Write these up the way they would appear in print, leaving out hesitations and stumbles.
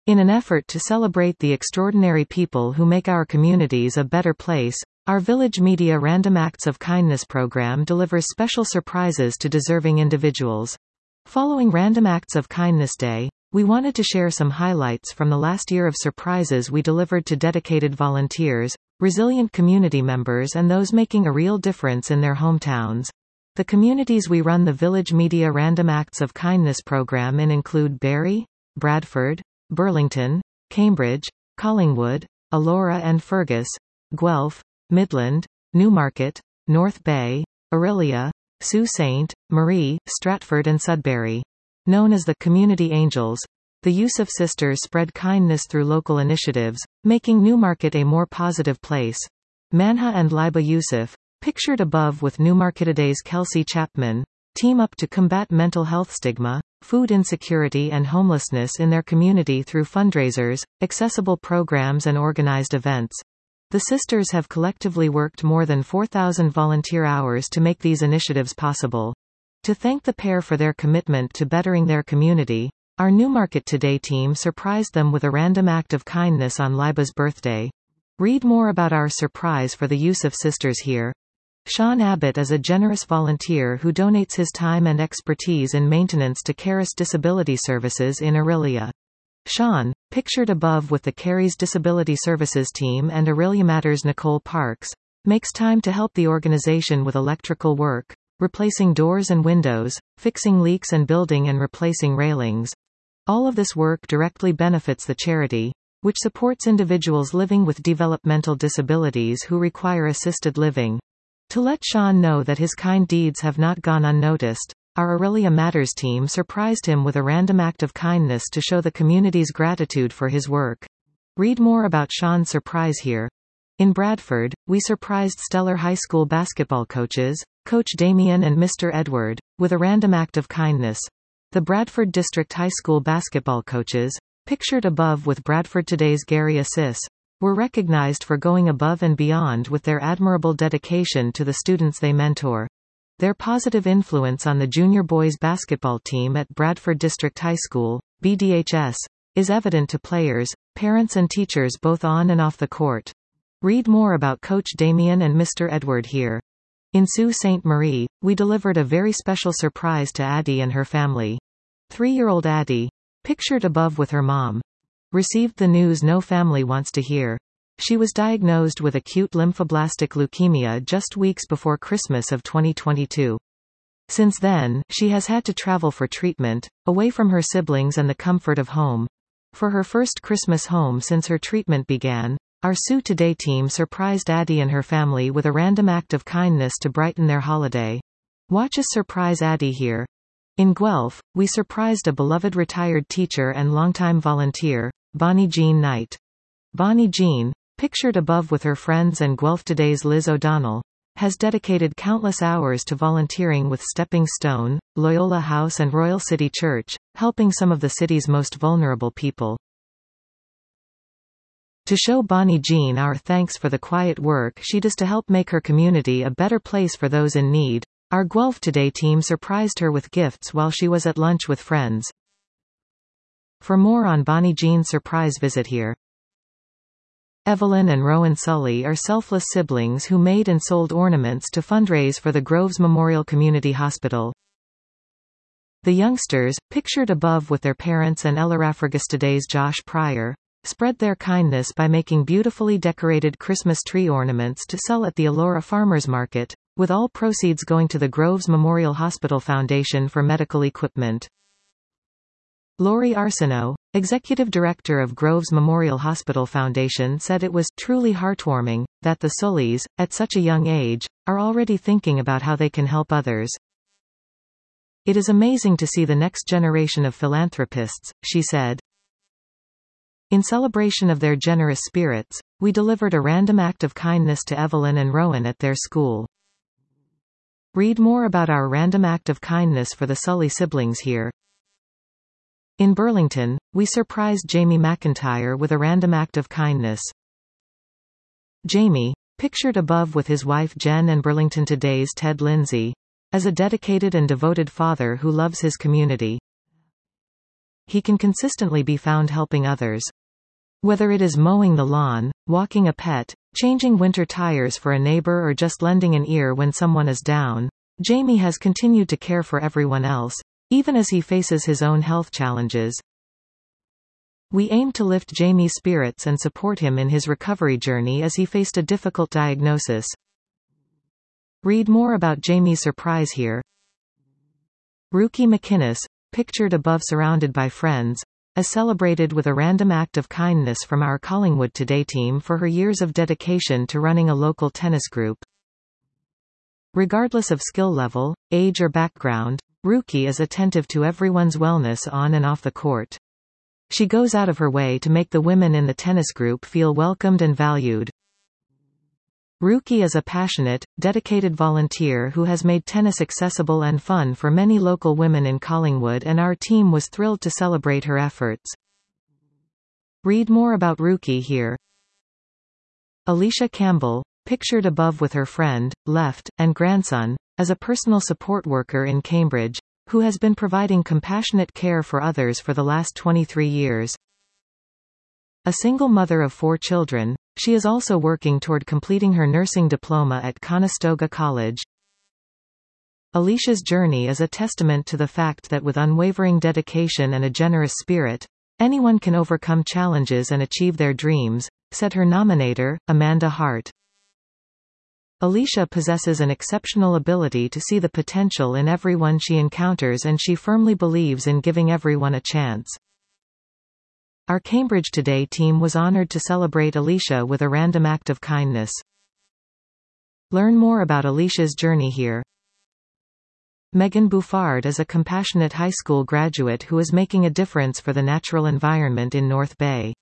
In an effort to celebrate the extraordinary people who make our communities a better place, our Village Media Random Acts of Kindness program delivers special surprises to deserving individuals. Following Random Acts of Kindness Day, we wanted to share some highlights from the last year of surprises we delivered to dedicated volunteers, resilient community members and those making a real difference in their hometowns. The communities we run the Village Media Random Acts of Kindness program in include Barrie, Bradford, Burlington, Cambridge, Collingwood, Elora and Fergus, Guelph, Midland, Newmarket, North Bay, Orillia, Sault Ste. Marie, Stratford and Sudbury. Known as the Community Angels, the Yusuf sisters spread kindness through local initiatives, making Newmarket a more positive place. Manha and Liba Yusuf, pictured above with Newmarketaday's Kelsey Chapman, team up to combat mental health stigma, food insecurity and homelessness in their community through fundraisers, accessible programs and organized events. The sisters have collectively worked more than 4,000 volunteer hours to make these initiatives possible. To thank the pair for their commitment to bettering their community, our Newmarket Today team surprised them with a random act of kindness on Liba's birthday. Read more about our surprise for the Yusuf sisters here. Sean Abbott is a generous volunteer who donates his time and expertise in maintenance to Caris Disability Services in Orillia. Sean, pictured above with the Caris Disability Services team and Orillia Matters Nicole Parks, makes time to help the organization with electrical work, replacing doors and windows, fixing leaks and building and replacing railings. All of this work directly benefits the charity, which supports individuals living with developmental disabilities who require assisted living. To let Sean know that his kind deeds have not gone unnoticed, our Orillia Matters team surprised him with a random act of kindness to show the community's gratitude for his work. Read more about Sean's surprise here. In Bradford, we surprised Stellar High School basketball coaches, Coach Damien and Mr. Edward, with a random act of kindness. The Bradford District High School basketball coaches, pictured above with Bradford Today's Gary Assis, were recognized for going above and beyond with their admirable dedication to the students they mentor. Their positive influence on the junior boys basketball team at Bradford District High School, BDHS, is evident to players, parents and teachers both on and off the court. Read more about Coach Damien and Mr. Edward here. In Sault Ste. Marie, we delivered a very special surprise to Addie and her family. 3-year-old Addie, pictured above with her mom, received the news no family wants to hear. She was diagnosed with acute lymphoblastic leukemia just weeks before Christmas of 2022. Since then, she has had to travel for treatment, away from her siblings and the comfort of home. For her first Christmas home since her treatment began, our Sue Today team surprised Addie and her family with a random act of kindness to brighten their holiday. Watch us surprise Addie here. In Guelph, we surprised a beloved retired teacher and longtime volunteer, Bonnie Jean Knight. Bonnie Jean, pictured above with her friends and Guelph Today's Liz O'Donnell, has dedicated countless hours to volunteering with Stepping Stone, Loyola House and Royal City Church, helping some of the city's most vulnerable people. To show Bonnie Jean our thanks for the quiet work she does to help make her community a better place for those in need, our Guelph Today team surprised her with gifts while she was at lunch with friends. For more on Bonnie Jean's surprise, visit here. Evelyn and Rowan Sully are selfless siblings who made and sold ornaments to fundraise for the Groves Memorial Community Hospital. The youngsters, pictured above with their parents and Ellorafragus Today's Josh Pryor, spread their kindness by making beautifully decorated Christmas tree ornaments to sell at the Elora Farmers Market, with all proceeds going to the Groves Memorial Hospital Foundation for medical equipment. Laurie Arsenault, executive director of Groves Memorial Hospital Foundation, said it was truly heartwarming that the Sullys, at such a young age, are already thinking about how they can help others. It is amazing to see the next generation of philanthropists, she said. In celebration of their generous spirits, we delivered a random act of kindness to Evelyn and Rowan at their school. Read more about our random act of kindness for the Sully siblings here. In Burlington, we surprised Jamie McIntyre with a random act of kindness. Jamie, pictured above with his wife Jen and Burlington Today's Ted Lindsay, as a dedicated and devoted father who loves his community. he can consistently be found helping others. Whether it is mowing the lawn, walking a pet, changing winter tires for a neighbor or just lending an ear when someone is down, Jamie has continued to care for everyone else, even as he faces his own health challenges. We aim to lift Jamie's spirits and support him in his recovery journey as he faced a difficult diagnosis. Read more about Jamie's surprise here. Ruki McInnes, pictured above surrounded by friends, is celebrated with a random act of kindness from our Collingwood Today team for her years of dedication to running a local tennis group. Regardless of skill level, age or background, Ruki is attentive to everyone's wellness on and off the court. She goes out of her way to make the women in the tennis group feel welcomed and valued. Ruki is a passionate, dedicated volunteer who has made tennis accessible and fun for many local women in Collingwood, and our team was thrilled to celebrate her efforts. Read more about Ruki here. Alicia Campbell, pictured above with her friend, left, and grandson, is a personal support worker in Cambridge, who has been providing compassionate care for others for the last 23 years. A single mother of 4 children, she is also working toward completing her nursing diploma at Conestoga College. Alicia's journey is a testament to the fact that with unwavering dedication and a generous spirit, anyone can overcome challenges and achieve their dreams, said her nominator, Amanda Hart. Alicia possesses an exceptional ability to see the potential in everyone she encounters, and she firmly believes in giving everyone a chance. Our Cambridge Today team was honored to celebrate Alicia with a random act of kindness. Learn more about Alicia's journey here. Megan Bouffard is a compassionate high school graduate who is making a difference for the natural environment in North Bay.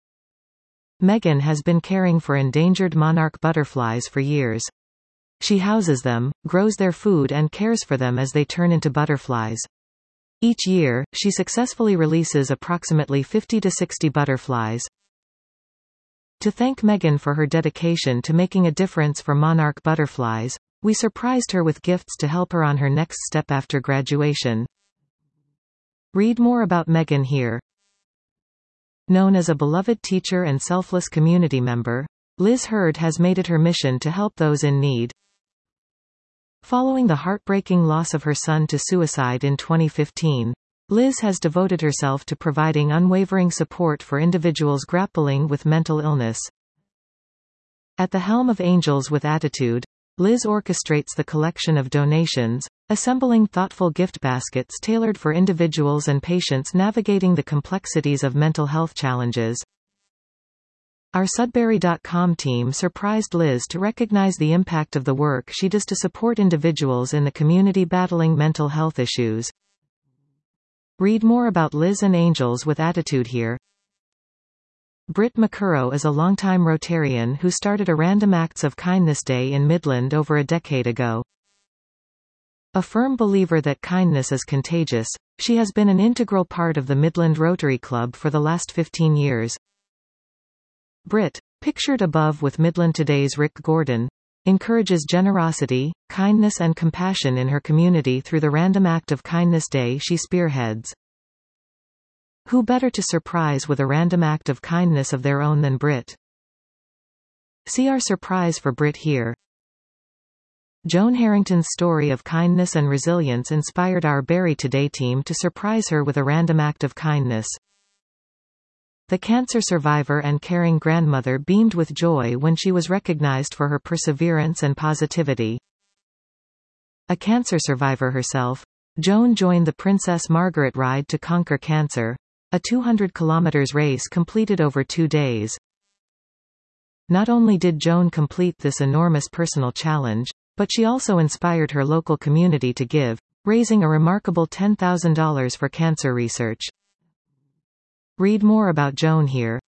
Megan has been caring for endangered monarch butterflies for years. She houses them, grows their food and cares for them as they turn into butterflies. Each year, she successfully releases approximately 50 to 60 butterflies. To thank Megan for her dedication to making a difference for monarch butterflies, we surprised her with gifts to help her on her next step after graduation. Read more about Megan here. Known as a beloved teacher and selfless community member, Liz Hurd has made it her mission to help those in need. Following the heartbreaking loss of her son to suicide in 2015, Liz has devoted herself to providing unwavering support for individuals grappling with mental illness. At the helm of Angels with Attitude, Liz orchestrates the collection of donations, assembling thoughtful gift baskets tailored for individuals and patients navigating the complexities of mental health challenges. Our Sudbury.com team surprised Liz to recognize the impact of the work she does to support individuals in the community battling mental health issues. Read more about Liz and Angels with Attitude here. Britt McCurrow is a longtime Rotarian who started a Random Acts of Kindness Day in Midland over a decade ago. A firm believer that kindness is contagious, she has been an integral part of the Midland Rotary Club for the last 15 years. Britt, pictured above with Midland Today's Rick Gordon, encourages generosity, kindness and compassion in her community through the Random Act of Kindness Day she spearheads. Who better to surprise with a random act of kindness of their own than Britt? See our surprise for Britt here. Joan Harrington's story of kindness and resilience inspired our Barrie Today team to surprise her with a random act of kindness. The cancer survivor and caring grandmother beamed with joy when she was recognized for her perseverance and positivity. A cancer survivor herself, Joan joined the Princess Margaret Ride to Conquer Cancer, a 200 km race completed over 2 days. Not only did Joan complete this enormous personal challenge, but she also inspired her local community to give, raising a remarkable $10,000 for cancer research. Read more about Joan here.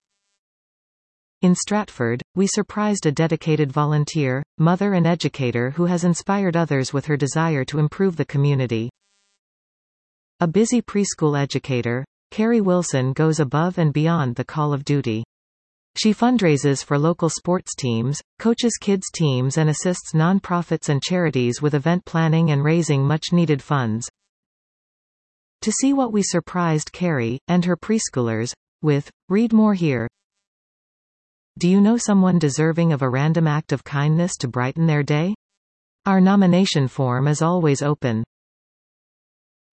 In Stratford, we surprised a dedicated volunteer, mother and educator who has inspired others with her desire to improve the community. A busy preschool educator, Carrie Wilson goes above and beyond the call of duty. She fundraises for local sports teams, coaches kids' teams and assists nonprofits and charities with event planning and raising much-needed funds. To see what we surprised Carrie, and her preschoolers, with. Read more here. Do you know someone deserving of a random act of kindness to brighten their day? Our nomination form is always open.